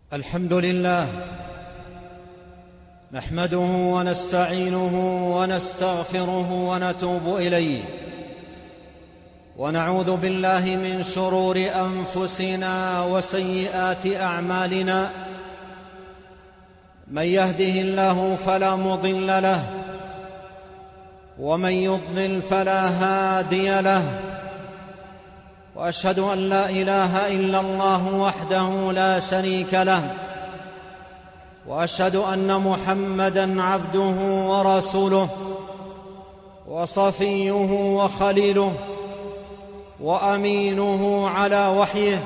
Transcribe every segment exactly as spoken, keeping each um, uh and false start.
الحمد لله نحمده ونستعينه ونستغفره ونتوب إليه، ونعوذ بالله من شرور أنفسنا وسيئات أعمالنا. من يهده الله فلا مضل له، ومن يضلل فلا هادي له، وأشهد أن لا إله إلا الله وحده لا شريك له، وأشهد أن محمدًا عبده ورسوله وصفيه وخليله وأمينه على وحيه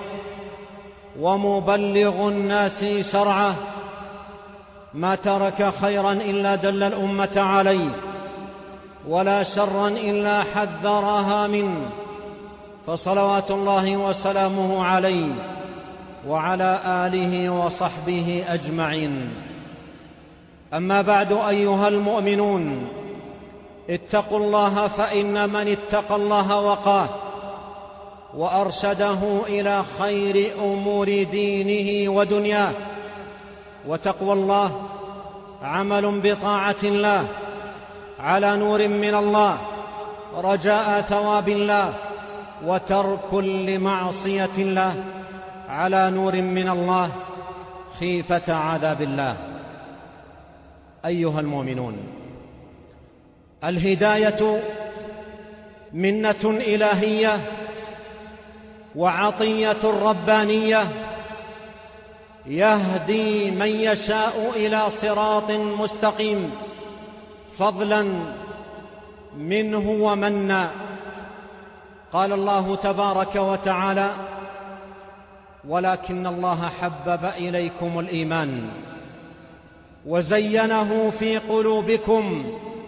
ومبلغ الناس شرعه. ما ترك خيرًا إلا دل الأمة عليه، ولا شرًا إلا حذرها منه، فصلوات الله وسلامه عليه وعلى آله وصحبه أجمعين. أما بعد، أيها المؤمنون، اتقوا الله، فإن من اتقى الله وقاه وأرشده إلى خير أمور دينه ودنياه. وتقوى الله عمل بطاعة الله على نور من الله، رجاء ثواب الله، وترك لمعصية الله على نور من الله، خيفة عذاب الله. أيها المؤمنون، الهداية منة إلهية وعطية ربانية، يهدي من يشاء إلى صراط مستقيم، فضلا منه ومنا. قال الله تبارك وتعالى: ولكن الله حبب إليكم الإيمان وزينه في قلوبكم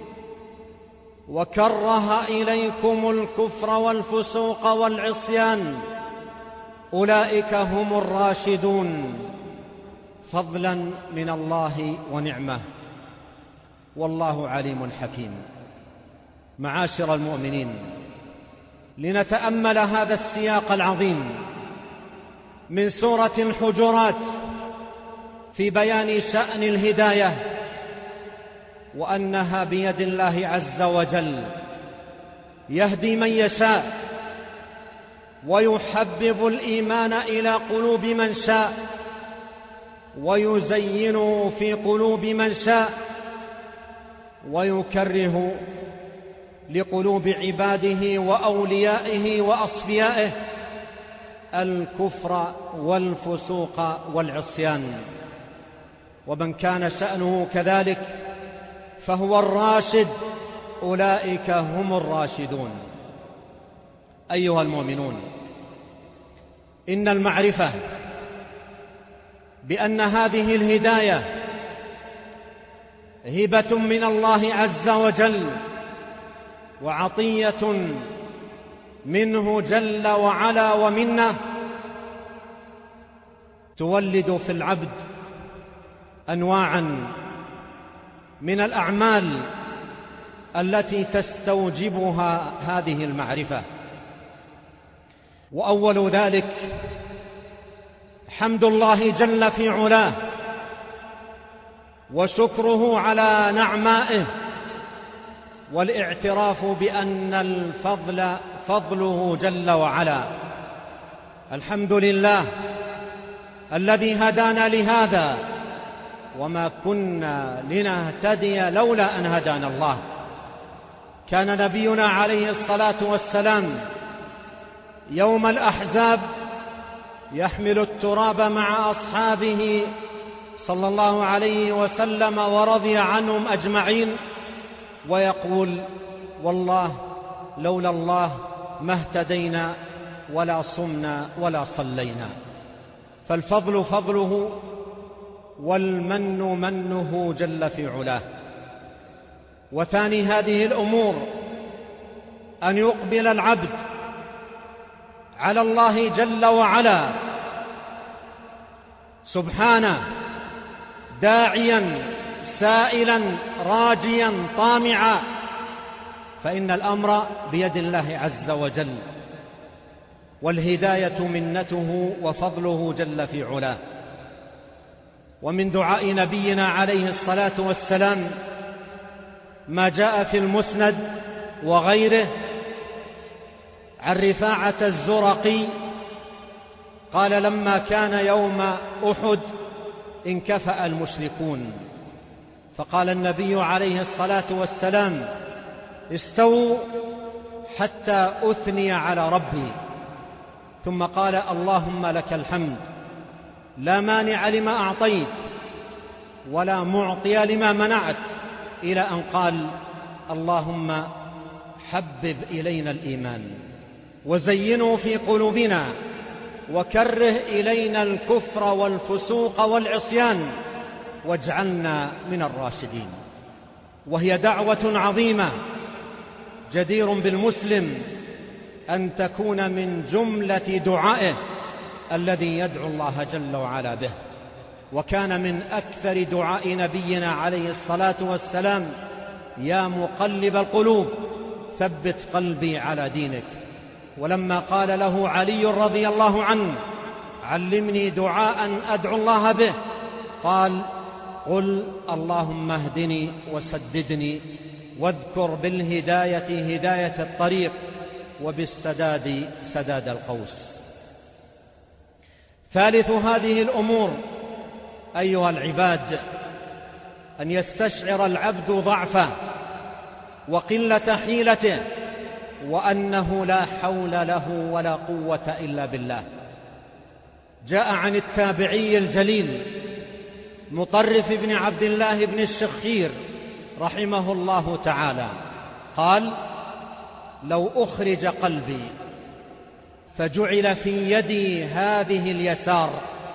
وكره إليكم الكفر والفسوق والعصيان، أولئك هم الراشدون، فضلا من الله ونعمة، والله عليم حكيم. معاشر المؤمنين، لنتأمل هذا السياق العظيم من سورة الحجرات في بيان شأن الهداية، وأنها بيد الله عز وجل، يهدي من يشاء ويحبب الإيمان إلى قلوب من شاء ويزينه في قلوب من شاء، ويكره لقلوب عباده وأوليائه وأصفيائه الكفر والفسوق والعصيان. ومن كان شأنه كذلك فهو الراشد، أولئك هم الراشدون. أيها المؤمنون، إن المعرفة بأن هذه الهداية هبة من الله عز وجل وعطية منه جل وعلا ومنه، تولد في العبد أنواعا من الأعمال التي تستوجبها هذه المعرفة. وأول ذلك حمد الله جل في علاه وشكره على نعمائه، والاعتراف بأن الفضل فضله جل وعلا. الحمد لله الذي هدانا لهذا، وما كنا لنهتدي لولا أن هدانا الله. كان نبينا عليه الصلاة والسلام يوم الأحزاب يحمل التراب مع أصحابه صلى الله عليه وسلم ورضي عنهم أجمعين، ويقول: والله لولا الله ما اهتدينا ولا صمنا ولا صلينا. فالفضل فضله والمن منه جل في علاه. وثاني هذه الأمور أن يقبل العبد على الله جل وعلا سبحانه، داعيا سائلا راجيا طامعا، فإن الأمر بيد الله عز وجل، والهداية منته وفضله جل في علاه. ومن دعاء نبينا عليه الصلاة والسلام ما جاء في المسند وغيره عن رفاعة الزرقي قال: لما كان يوم أحد انكفأ المشركون، فقال النبي عليه الصلاة والسلام: استووا حتى أثني على ربي، ثم قال: اللهم لك الحمد، لا مانع لما أعطيت ولا معطي لما منعت، إلى أن قال: اللهم حبب إلينا الإيمان وزينه في قلوبنا وكره إلينا الكفر والفسوق والعصيان واجعلنا من الراشدين. وهي دعوة عظيمة جدير بالمسلم أن تكون من جملة دعائه الذي يدعو الله جل وعلا به. وكان من أكثر دعاء نبينا عليه الصلاة والسلام: يا مقلب القلوب ثبت قلبي على دينك. ولما قال له علي رضي الله عنه: علمني دعاء أدعو الله به، قال: قل اللهم اهدني وسددني، واذكر بالهداية هداية الطريق، وبالسداد سداد القوس. ثالث هذه الأمور أيها العباد أن يستشعر العبد ضعفه وقلة حيلته، وأنه لا حول له ولا قوة إلا بالله. جاء عن التابعي الجليل مطرف بن عبد الله بن الشخير رحمه الله تعالى قال: لو أخرج قلبي فجعل في يدي هذه اليسار،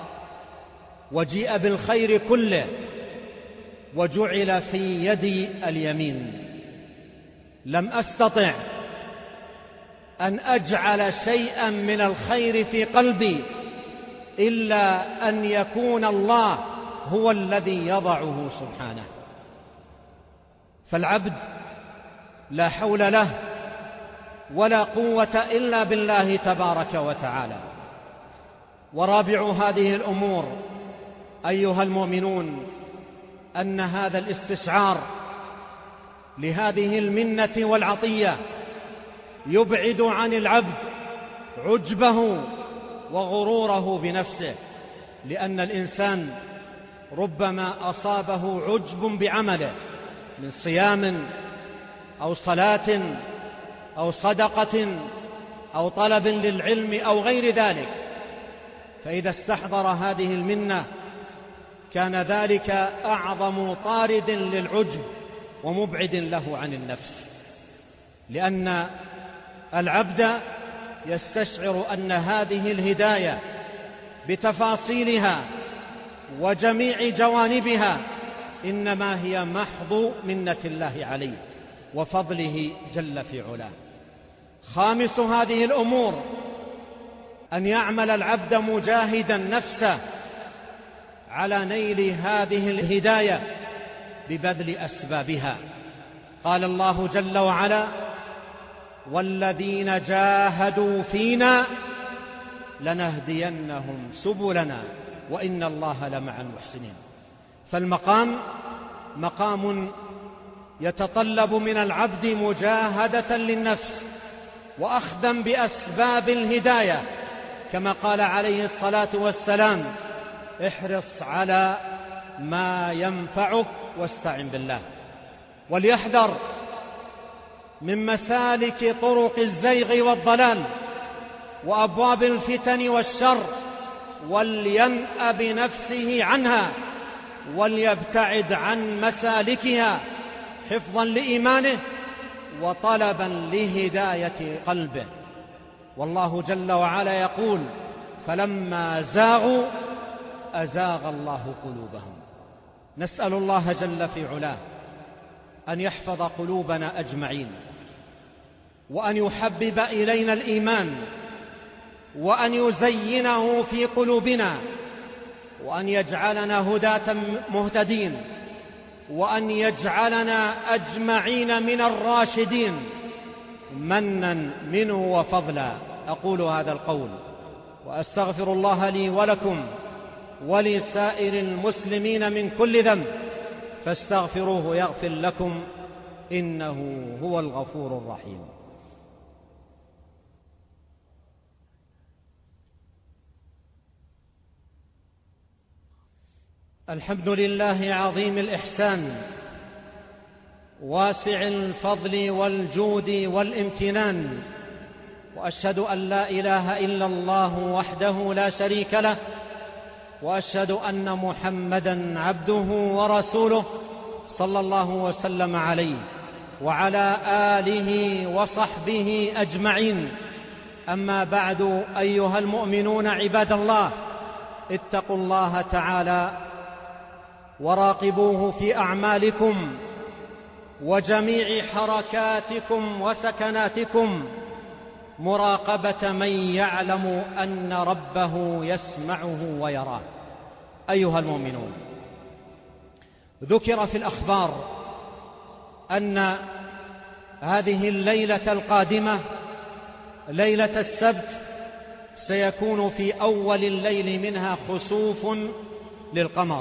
وجيء بالخير كله وجعل في يدي اليمين، لم أستطع أن أجعل شيئا من الخير في قلبي إلا أن يكون الله هو الذي يضعه سبحانه. فالعبد لا حول له ولا قوة إلا بالله تبارك وتعالى. ورابع هذه الأمور أيها المؤمنون أن هذا الاستشعار لهذه المنة والعطية يبعد عن العبد عجبه وغروره بنفسه، لأن الإنسان ربما أصابه عجب بعمله من صيام أو صلاة أو صدقة أو طلب للعلم أو غير ذلك، فإذا استحضر هذه المنة كان ذلك أعظم طارد للعجب ومبعد له عن النفس، لأن العبد يستشعر أن هذه الهداية بتفاصيلها وجميع جوانبها إنما هي محض منة الله عليه وفضله جل في علاه. خامس هذه الأمور أن يعمل العبد مجاهدا نفسه على نيل هذه الهداية ببذل أسبابها. قال الله جل وعلا: والذين جاهدوا فينا لنهدينهم سبلنا وإن الله لمع المحسنين. فالمقام مقام يتطلب من العبد مجاهدة للنفس وأخذا بأسباب الهداية، كما قال عليه الصلاة والسلام: احرص على ما ينفعك واستعن بالله. وليحذر من مسالك طرق الزيغ والضلال وأبواب الفتن والشر، ولينأ بنفسه عنها وليبتعد عن مسالكها حفظا لإيمانه وطلبا لهداية قلبه. والله جل وعلا يقول: فلما زاغوا أزاغ الله قلوبهم. نسأل الله جل في علاه أن يحفظ قلوبنا أجمعين، وأن يحبب إلينا الإيمان، وأن يزينه في قلوبنا، وأن يجعلنا هداة مهتدين، وأن يجعلنا أجمعين من الراشدين منا منه وفضلا. أقول هذا القول وأستغفر الله لي ولكم، ولسائر المسلمين من كل ذنب فاستغفروه يغفر لكم إنه هو الغفور الرحيم. الحمد لله عظيم الإحسان واسع الفضل والجود والامتنان، وأشهد أن لا إله إلا الله وحده لا شريك له، وأشهد أن محمدًا عبده ورسوله صلى الله وسلم عليه وعلى آله وصحبه أجمعين. أما بعد، أيها المؤمنون عباد الله، اتقوا الله تعالى وراقبوه في أعمالكم وجميع حركاتكم وسكناتكم مراقبة من يعلم أن ربه يسمعه ويراه. أيها المؤمنون، ذكر في الأخبار أن هذه الليلة القادمة ليلة السبت سيكون في أول الليل منها خسوف للقمر،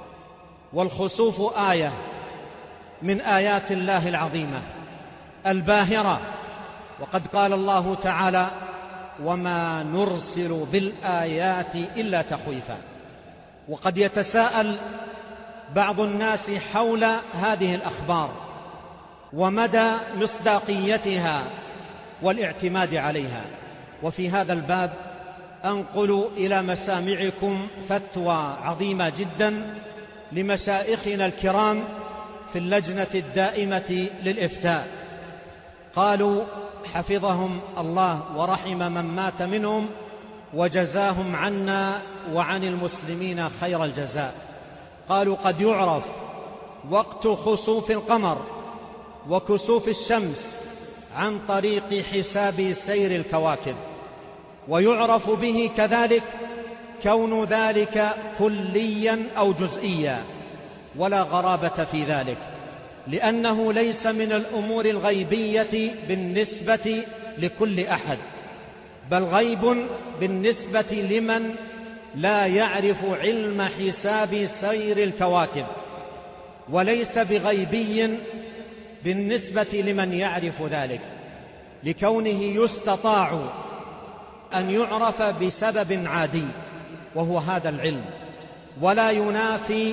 والخسوف آية من آيات الله العظيمة الباهرة، وقد قال الله تعالى: وما نرسل بالآيات إلا تخويفا. وقد يتساءل بعض الناس حول هذه الأخبار ومدى مصداقيتها والاعتماد عليها، وفي هذا الباب أنقل إلى مسامعكم فتوى عظيمة جدا لمشايخنا الكرام في اللجنة الدائمة للإفتاء. قالوا حفظهم الله ورحم من مات منهم وجزاهم عنا وعن المسلمين خير الجزاء. قالوا: قد يعرف وقت خسوف القمر وكسوف الشمس عن طريق حساب سير الكواكب، ويعرف به كذلك كون ذلك كليا أو جزئيا، ولا غرابة في ذلك، لأنه ليس من الأمور الغيبية بالنسبة لكل أحد، بل غيب بالنسبة لمن لا يعرف علم حساب سير الكواكب، وليس بغيبي بالنسبة لمن يعرف ذلك، لكونه يستطاع أن يعرف بسبب عادي وهو هذا العلم، ولا ينافي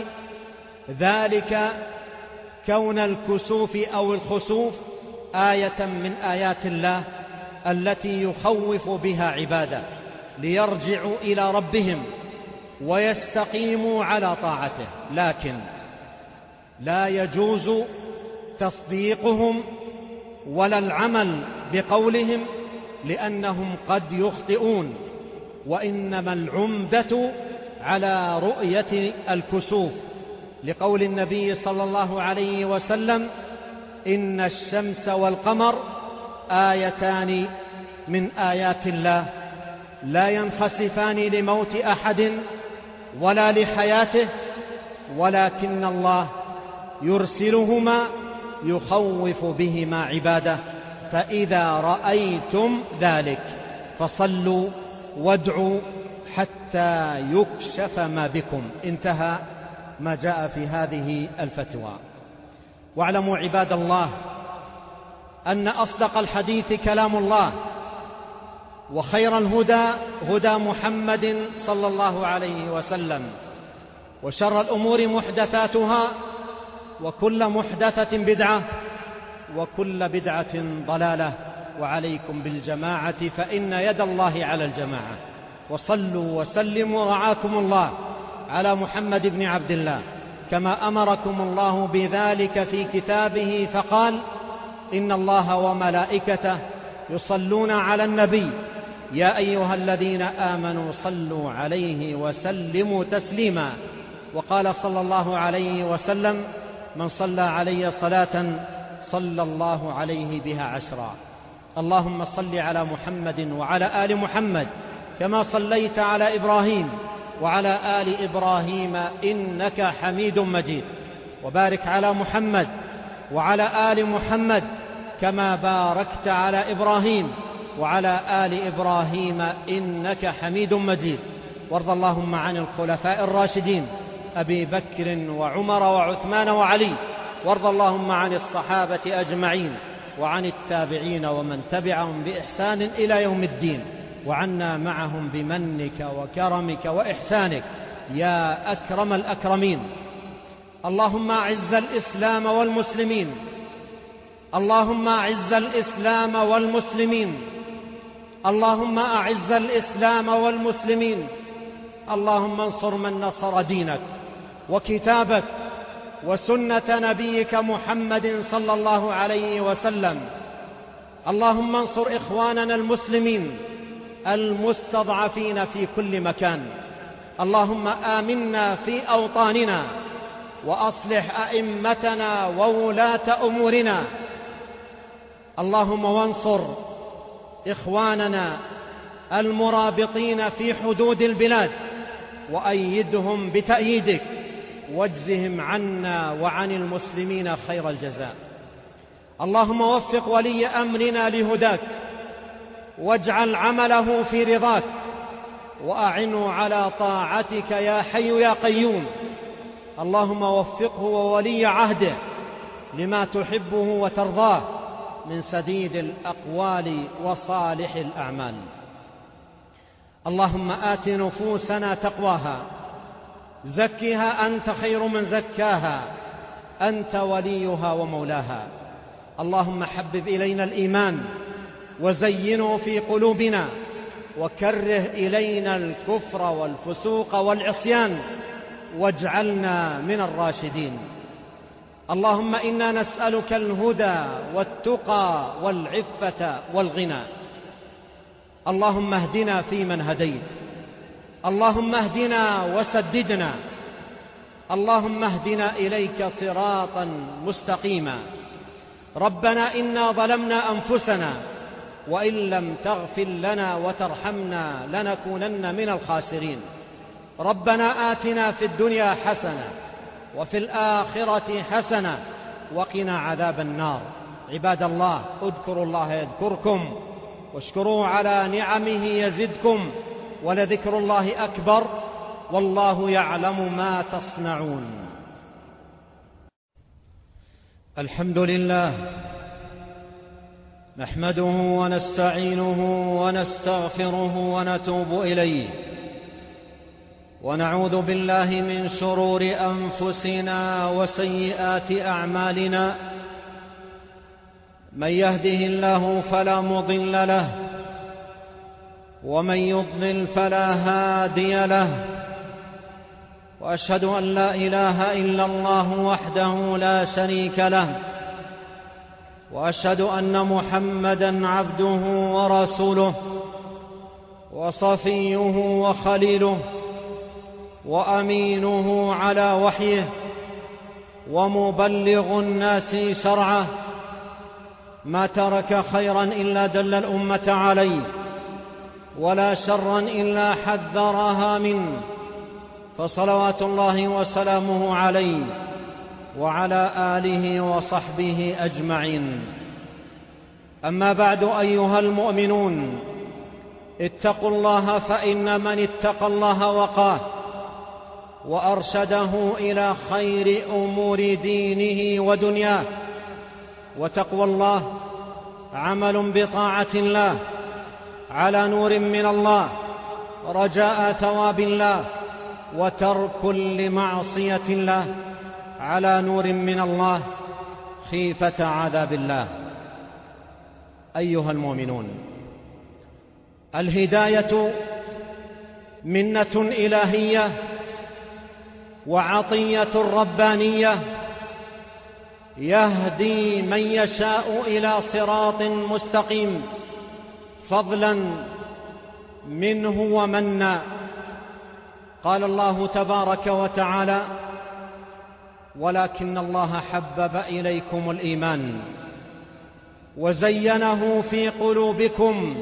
ذلك كون الكسوف أو الخسوف آية من آيات الله التي يخوف بها عباده ليرجعوا إلى ربهم ويستقيموا على طاعته، لكن لا يجوز تصديقهم ولا العمل بقولهم، لأنهم قد يخطئون، وإنما العمدة على رؤية الكسوف، لقول النبي صلى الله عليه وسلم: إن الشمس والقمر آيتان من آيات الله لا ينخسفان لموت أحد ولا لحياته، ولكن الله يرسلهما يخوف بهما عباده، فإذا رأيتم ذلك فصلوا وادعوا حتى يكشف ما بكم. انتهى ما جاء في هذه الفتوى. واعلموا عباد الله أن أصدق الحديث كلام الله، وخير الهدى هدى محمد صلى الله عليه وسلم، وشر الأمور محدثاتها، وكل محدثة بدعة، وكل بدعة ضلالة، وعليكم بالجماعة فإن يد الله على الجماعة. وصلوا وسلموا رعاكم الله على محمد بن عبد الله كما أمركم الله بذلك في كتابه، فقال: إن الله وملائكته يصلون على النبي يا أيها الذين آمنوا صلوا عليه وسلموا تسليما. وقال صلى الله عليه وسلم: من صلى علي صلاة صلى الله عليه بها عشرا. اللهم صل على محمد وعلى آل محمد كما صليت على إبراهيم وعلى آل إبراهيم إنك حميد مجيد، وبارك على محمد وعلى آل محمد كما باركت على إبراهيم وعلى آل إبراهيم إنك حميد مجيد. وارض اللهم عن الخلفاء الراشدين أبي بكر وعمر وعثمان وعلي، وارض اللهم عن الصحابة أجمعين وعن التابعين ومن تبعهم بإحسان إلى يوم الدين، وعنا معهم بمنك وكرمك وإحسانك يا أكرم الأكرمين. اللهم أعز الإسلام والمسلمين، اللهم أعز الإسلام والمسلمين، اللهم أعز الإسلام والمسلمين. اللهم انصر من نصر دينك وكتابك وسنة نبيك محمد صلى الله عليه وسلم. اللهم انصر إخواننا المسلمين المستضعفين في كل مكان. اللهم آمنا في أوطاننا وأصلح أئمتنا وولاة أمورنا. اللهم وانصر إخواننا المرابطين في حدود البلاد وأيدهم بتأييدك، واجزهم عنا وعن المسلمين خير الجزاء. اللهم وفق ولي أمرنا لهداك، واجعل عمله في رضاك، وأعنه على طاعتك يا حي يا قيوم. اللهم وفقه وولي عهده لما تحبه وترضاه من سديد الأقوال وصالح الأعمال. اللهم آت نفوسنا تقواها، زكها أنت خير من زكاها، أنت وليها ومولاها. اللهم حبب إلينا الإيمان وزينه في قلوبنا، وكره إلينا الكفر والفسوق والعصيان، واجعلنا من الراشدين. اللهم إنا نسألك الهدى والتقى والعفة والغنى. اللهم اهدنا فيمن هديت، اللهم اهدنا وسددنا، اللهم اهدنا إليك صراطا مستقيما. ربنا إنا ظلمنا أنفسنا وإن لم تغفر لنا وترحمنا لنكونن من الخاسرين. ربنا آتنا في الدنيا حسنة وفي الآخرة حسنة وقنا عذاب النار. عباد الله، اذكروا الله يذكركم، واشكروه على نعمه يزدكم، ولذكر الله أكبر، والله يعلم ما تصنعون. الحمد لله نحمده ونستعينه ونستغفره ونتوب إليه، ونعوذ بالله من شرور أنفسنا وسيئات أعمالنا. من يهده الله فلا مضل له، ومن يضلل فلا هادي له، وأشهد أن لا إله إلا الله وحده لا شريك له، وأشهد أن محمدًا عبده ورسوله وصفيه وخليله وأمينه على وحيه ومبلغ الناس شرعه. ما ترك خيرا إلا دل الأمة عليه، ولا شرا إلا حذرها منه، فصلوات الله وسلامه عليه وعلى آله وصحبه أجمعين. أما بعد، أيها المؤمنون، اتقوا الله، فإن من اتقى الله وقاه وأرشده إلى خير أمور دينه ودنياه. وتقوى الله عمل بطاعة الله على نور من الله، رجاء ثواب الله، وترك لمعصية الله على نور من الله، خيفة عذاب الله. أيها المؤمنون، الهداية منة إلهية وعطية ربانية، يهدي من يشاء إلى صراط مستقيم فضلا منه ومنا. قال الله تبارك وتعالى: ولكن الله حبب إليكم الإيمان وزينه في قلوبكم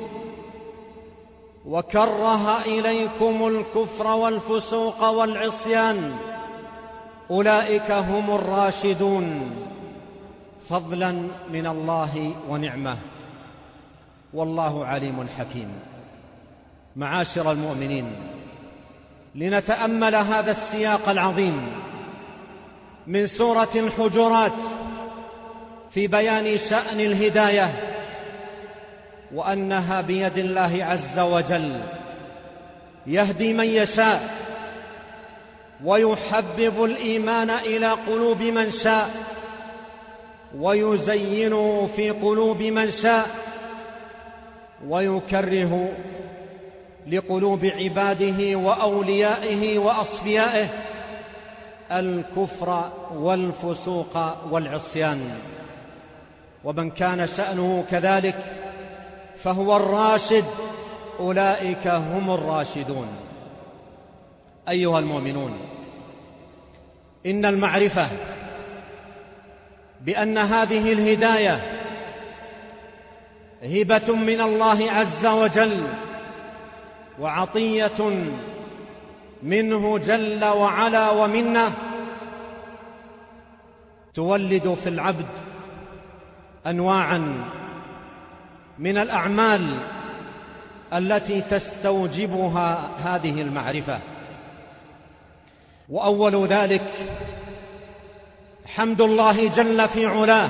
وكره إليكم الكفر والفسوق والعصيان، أولئك هم الراشدون فضلا من الله ونعمه، والله عليم حكيم. معاشر المؤمنين، لنتأمل هذا السياق العظيم من سورة الحجرات في بيان شأن الهداية، وأنها بيد الله عز وجل، يهدي من يشاء ويحبب الإيمان إلى قلوب من شاء ويزينه في قلوب من شاء ويكره لقلوب عباده وأوليائه وأصفيائه الكفر والفسوق والعصيان. ومن كان شأنه كذلك فهو الراشد، أولئك هم الراشدون. أيها المؤمنون، إن المعرفة بأن هذه الهداية هبة من الله عز وجل وعطية منه جل وعلا ومنه، تولد في العبد أنواعا من الأعمال التي تستوجبها هذه المعرفة. وأول ذلك حمد الله جل في علاه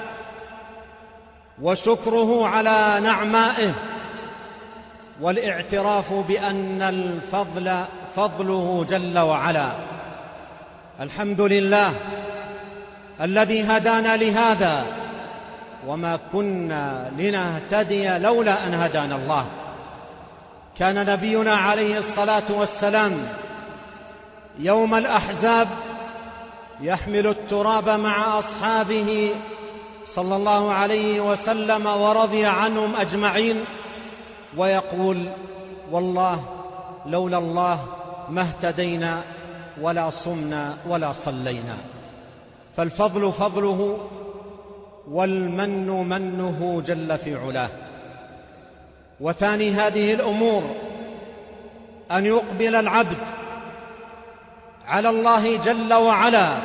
وشكره على نعمائه، والاعتراف بأن الفضل فضله جل وعلا. الحمد لله الذي هدانا لهذا، وما كنا لنهتدي لولا أن هدانا الله. كان نبينا عليه الصلاة والسلام يوم الأحزاب يحمل التراب مع أصحابه صلى الله عليه وسلم ورضي عنهم أجمعين، ويقول: والله لولا الله ما اهتدينا ولا صمنا ولا صلينا. فالفضل فضله والمن منه جل في علاه. وثاني هذه الأمور أن يقبل العبد على الله جل وعلا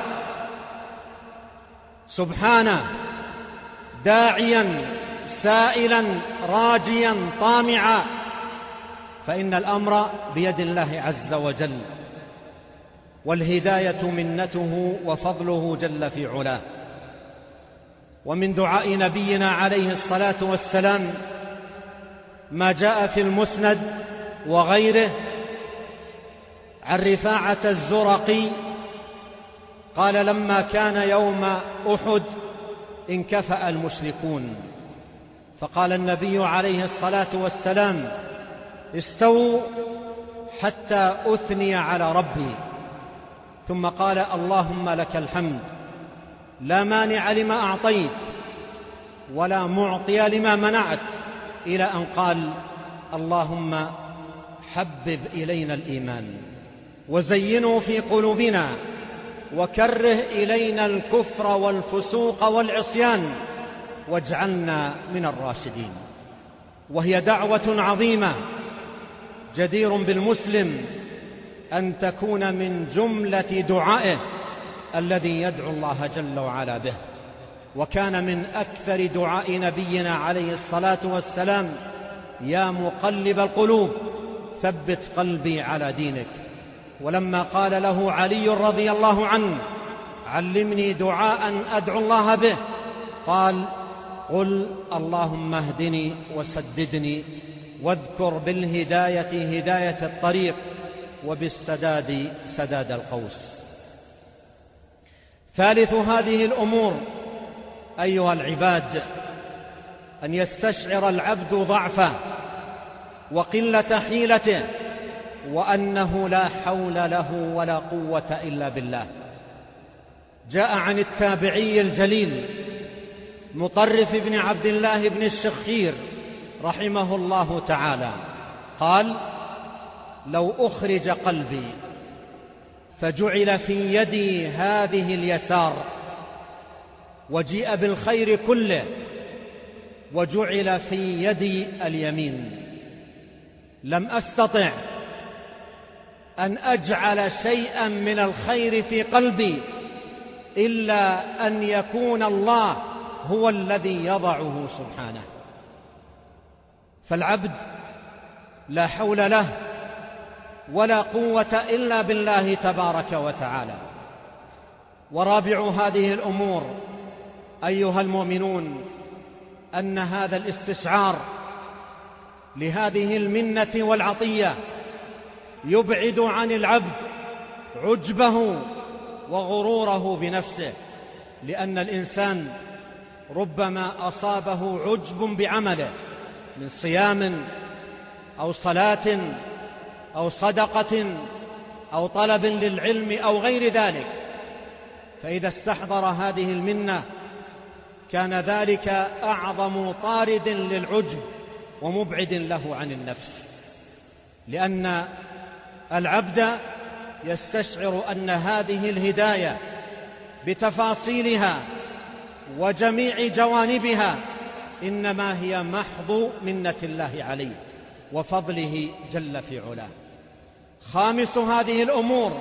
سبحانه داعيا سائلا راجيا طامعا، فإن الأمر بيد الله عز وجل، والهداية منته وفضله جل في علاه. ومن دعاء نبينا عليه الصلاة والسلام ما جاء في المسند وغيره عن رفاعة الزرقي قال: لما كان يوم أحد انكفأ المشركون، فقال النبي عليه الصلاة والسلام: استووا حتى أثني على ربي. ثم قال: اللهم لك الحمد، لا مانع لما أعطيت ولا معطي لما منعت، إلى أن قال: اللهم حبب إلينا الإيمان وزينه في قلوبنا وكره إلينا الكفر والفسوق والعصيان واجعلنا من الراشدين. وهي دعوة عظيمة جدير بالمسلم أن تكون من جملة دعائه الذي يدعو الله جل وعلا به. وكان من أكثر دعاء نبينا عليه الصلاة والسلام: يا مقلب القلوب ثبت قلبي على دينك. ولما قال له علي رضي الله عنه: علمني دعاء أدعو الله به، قال: قل اللهم اهدني وسددني، واذكر بالهداية هداية الطريق، وبالسداد سداد القوس. ثالث هذه الأمور أيها العباد أن يستشعر العبد ضعفه وقلة حيلته، وأنه لا حول له ولا قوة إلا بالله. جاء عن التابعي الجليل مطرف بن عبد الله بن الشخير رحمه الله تعالى قال: لو أخرج قلبي فجعل في يدي هذه اليسار، وجيء بالخير كله وجعل في يدي اليمين، لم أستطع أن أجعل شيئا من الخير في قلبي إلا أن يكون الله هو الذي يضعه سبحانه. فالعبد لا حول له ولا قوة إلا بالله تبارك وتعالى. ورابع هذه الأمور أيها المؤمنون أن هذا الاستشعار لهذه المنة والعطية يبعد عن العبد عجبه وغروره بنفسه، لأن الإنسان ربما أصابه عجب بعمله من صيام أو صلاة أو صدقة أو طلب للعلم أو غير ذلك، فإذا استحضر هذه المنة كان ذلك أعظم طارد للعجب ومبعد له عن النفس، لأن العبد يستشعر أن هذه الهداية بتفاصيلها وجميع جوانبها إنما هي محض منة الله عليه وفضله جل في علاه. خامس هذه الأمور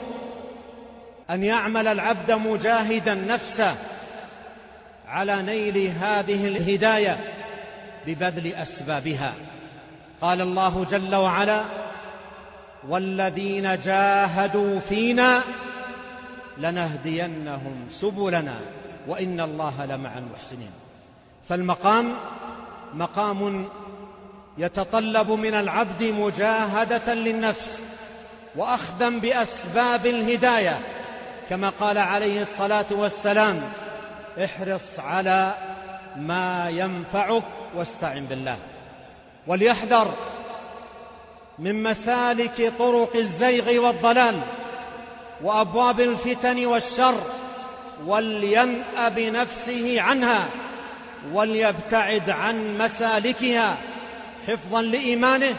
أن يعمل العبد مجاهدا نفسه على نيل هذه الهداية ببذل أسبابها. قال الله جل وعلا: والذين جاهدوا فينا لنهدينهم سبلنا وإن الله لمع المحسنين. فالمقام مقام يتطلب من العبد مجاهدة للنفس وأخذا بأسباب الهداية، كما قال عليه الصلاة والسلام: احرص على ما ينفعك واستعن بالله. وليحذر من مسالك طرق الزيغ والضلال وأبواب الفتن والشر، ولينأ بنفسه عنها وليبتعد عن مسالكها حفظا لإيمانه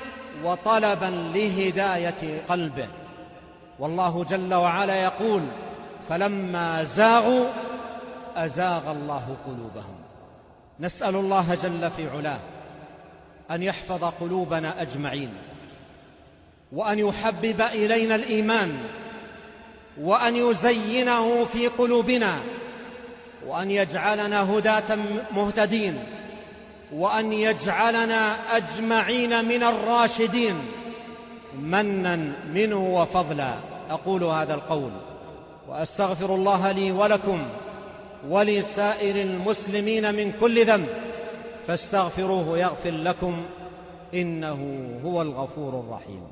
وطلبا لهداية قلبه. والله جل وعلا يقول: فلما زاغوا أزاغ الله قلوبهم. نسأل الله جل في علاه أن يحفظ قلوبنا أجمعين، وأن يحبب إلينا الإيمان، وأن يزينه في قلوبنا، وأن يجعلنا هداة مهتدين، وأن يجعلنا أجمعين من الراشدين منا منه وفضلا. أقول هذا القول وأستغفر الله لي ولكم ولسائر المسلمين من كل ذنب، فاستغفروه يغفر لكم، إنه هو الغفور الرحيم.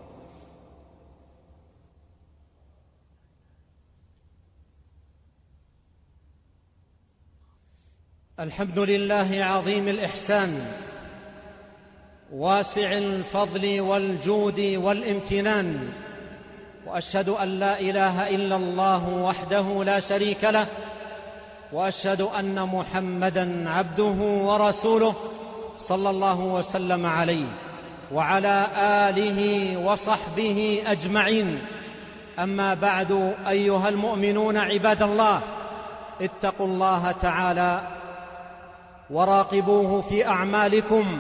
الحمد لله عظيم الإحسان واسع الفضل والجود والامتنان، وأشهد أن لا إله إلا الله وحده لا شريك له، وأشهد أن محمدًا عبده ورسوله صلى الله وسلم عليه وعلى آله وصحبه أجمعين. أما بعد، أيها المؤمنون عباد الله، اتقوا الله تعالى وراقبوه في أعمالكم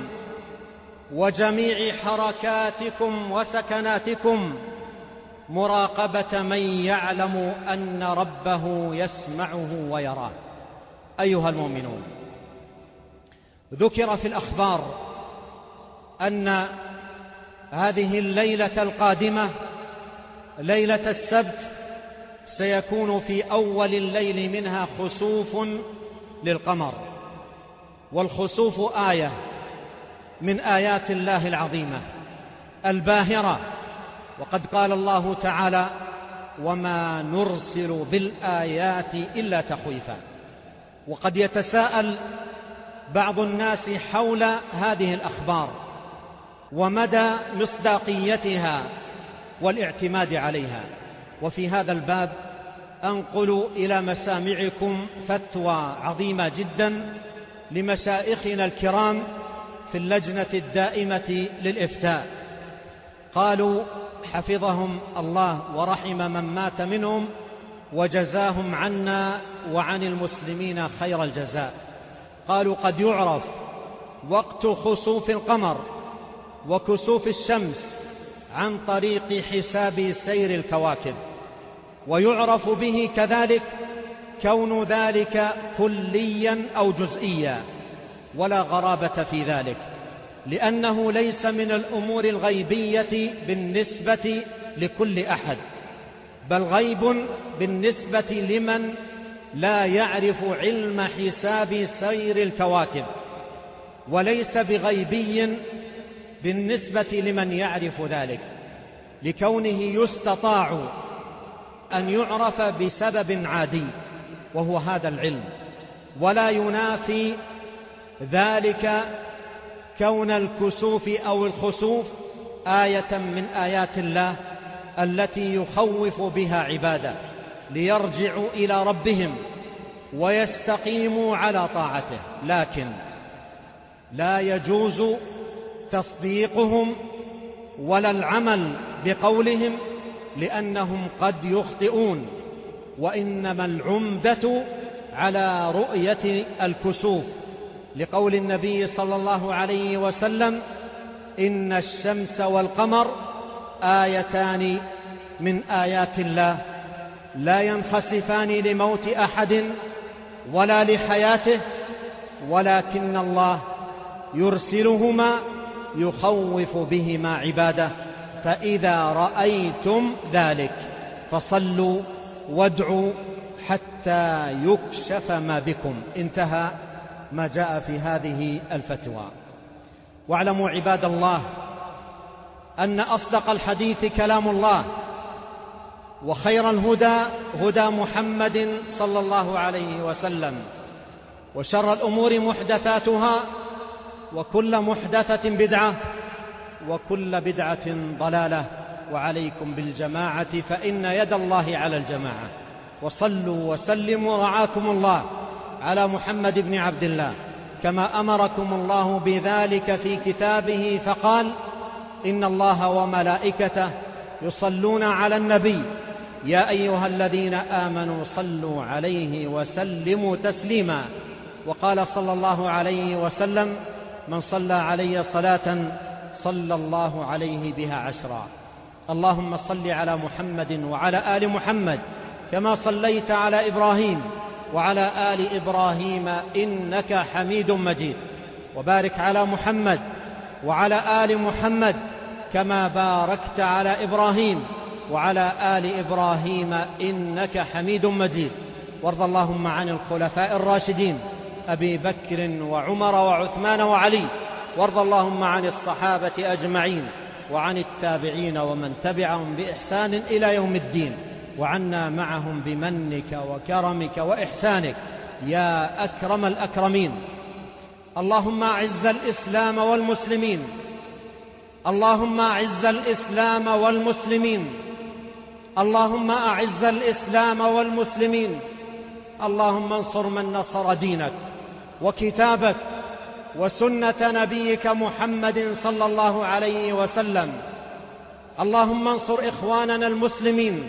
وجميع حركاتكم وسكناتكم مراقبة من يعلم أن ربه يسمعه ويراه. أيها المؤمنون، ذكر في الأخبار أن هذه الليلة القادمة ليلة السبت سيكون في أول الليل منها خسوف للقمر، والخسوف آية من آيات الله العظيمة الباهرة، وقد قال الله تعالى: وما نرسل بالآيات إلا تخويفا. وقد يتساءل بعض الناس حول هذه الأخبار ومدى مصداقيتها والاعتماد عليها، وفي هذا الباب أنقل إلى مسامعكم فتوى عظيمة جدا لمشايخنا الكرام في اللجنة الدائمة للإفتاء. قالوا حفظهم الله ورحم من مات منهم وجزاهم عنا وعن المسلمين خير الجزاء. قالوا: قد يعرف وقت خسوف القمر وكسوف الشمس عن طريق حساب سير الكواكب، ويعرف به كذلك كون ذلك كليا أو جزئيا، ولا غرابة في ذلك، لأنه ليس من الأمور الغيبية بالنسبة لكل أحد، بل غيب بالنسبة لمن لا يعرف علم حساب سير الكواكب، وليس بغيبي بالنسبة لمن يعرف ذلك، لكونه يستطاع أن يعرف بسبب عادي وهو هذا العلم، ولا ينافي ذلك كون الكسوف أو الخسوف آية من آيات الله التي يخوف بها عباده ليرجعوا إلى ربهم ويستقيموا على طاعته، لكن لا يجوز تصديقهم ولا العمل بقولهم لأنهم قد يخطئون، وإنما العمدة على رؤية الكسوف، لقول النبي صلى الله عليه وسلم: إن الشمس والقمر آيتان من آيات الله لا ينخسفان لموت أحد ولا لحياته، ولكن الله يرسلهما يخوف بهما عباده، فإذا رأيتم ذلك فصلوا وادعوا حتى يكشف ما بكم. انتهى ما جاء في هذه الفتوى. واعلموا عباد الله أن أصدق الحديث كلام الله، وخير الهدى هدى محمد صلى الله عليه وسلم، وشر الأمور محدثاتها، وكل محدثة بدعة، وكل بدعة ضلالة، وعليكم بالجماعة فإن يد الله على الجماعة. وصلوا وسلموا رعاكم الله على محمد بن عبد الله كما أمركم الله بذلك في كتابه، فقال: إن الله وملائكته يصلون على النبي يا أيها الذين آمنوا صلوا عليه وسلموا تسليما. وقال صلى الله عليه وسلم: من صلى علي صلاة صلى الله عليه بها عشرا. اللهم صل على محمد وعلى آل محمد كما صليت على إبراهيم وعلى آل إبراهيم إنك حميد مجيد، وبارك على محمد وعلى آل محمد كما باركت على إبراهيم وعلى آل إبراهيم إنك حميد مجيد. وارض اللهم عن الخلفاء الراشدين أبي بكر وعمر وعثمان وعلي، وارض اللهم عن الصحابة أجمعين وعن التابعين ومن تبعهم بإحسان إلى يوم الدين، وعنا معهم بمنك وكرمك وإحسانك يا أكرم الأكرمين. اللهم أعز الإسلام والمسلمين، اللهم أعز الإسلام والمسلمين، اللهم أعز الإسلام والمسلمين. اللهم انصر من نصر دينك وكتابك وسنة نبيك محمد صلى الله عليه وسلم. اللهم انصر إخواننا المسلمين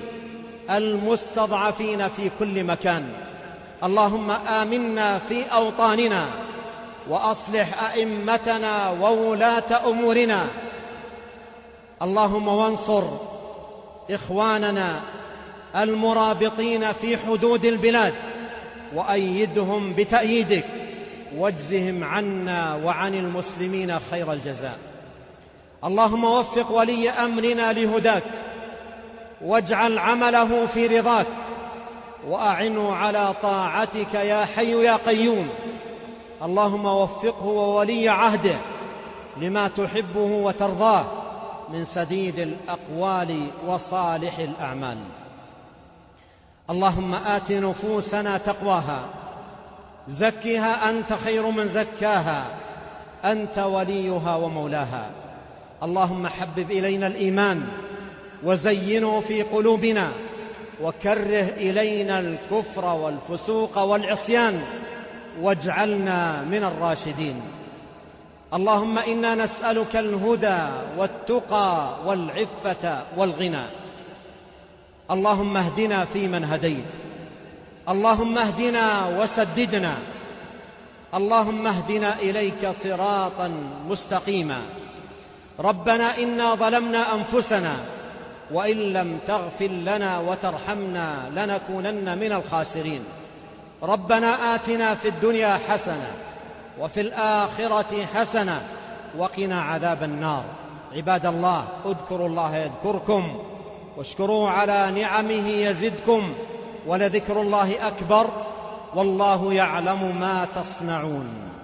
المستضعفين في كل مكان. اللهم آمنا في أوطاننا، وأصلح أئمتنا وولاة أمورنا. اللهم وانصر إخواننا المرابطين في حدود البلاد، وأيدهم بتأييدك، واجزهم عنا وعن المسلمين خير الجزاء. اللهم وفق ولي أمرنا لهداك، واجعل عمله في رضاك، وأعنه على طاعتك يا حي يا قيوم. اللهم وفقه وولي عهده لما تحبه وترضاه من سديد الأقوال وصالح الأعمال. اللهم آت نفوسنا تقواها، زكها أنت خير من زكاها، أنت وليها ومولاها. اللهم حبب إلينا الإيمان وزينه في قلوبنا، وكره إلينا الكفر والفسوق والعصيان، واجعلنا من الراشدين. اللهم إنا نسألك الهدى والتقى والعفة والغنى. اللهم اهدنا فيمن هديت، اللهم اهدنا وسددنا، اللهم اهدنا إليك صراطا مستقيما. ربنا إنا ظلمنا أنفسنا، وإن لم تغفر لنا وترحمنا لنكونن من الخاسرين. ربنا آتنا في الدنيا حسنة وفي الآخرة حسنة وقنا عذاب النار. عباد الله، اذكروا الله يذكركم، واشكروا على نعمه يزدكم ولذكر الله أكبر والله يعلم ما تصنعون.